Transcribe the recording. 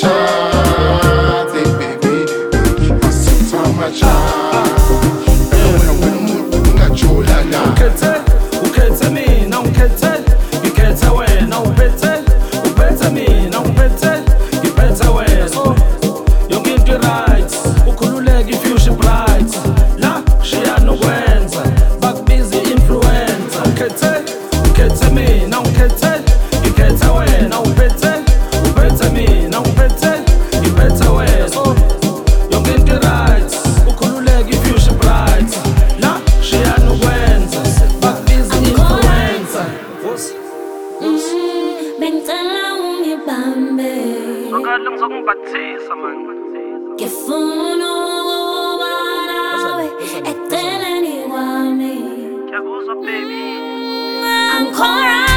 amashati baby ngisutha amashati wena umuntu ungajula la ukhethe mina ngikhethe ngikhethe wena uphethe mina ngiphethe ngiphethe wena yonke into right ukhululeke ifuture bright la shiya nokwenza bakubiza influencer ukhethe mina ngikhethe ngikhethe wena uphethe mina ngiphethe ngiphethe wena yonke into right ukhululeke ifuture bright la shiya nokwenza bakubiza influencer bengicela ungibambe ngakade ngizokungiphathisa man ngifuna ukuba nawe eceleni kwami ngiyakuzwa baby I'm caught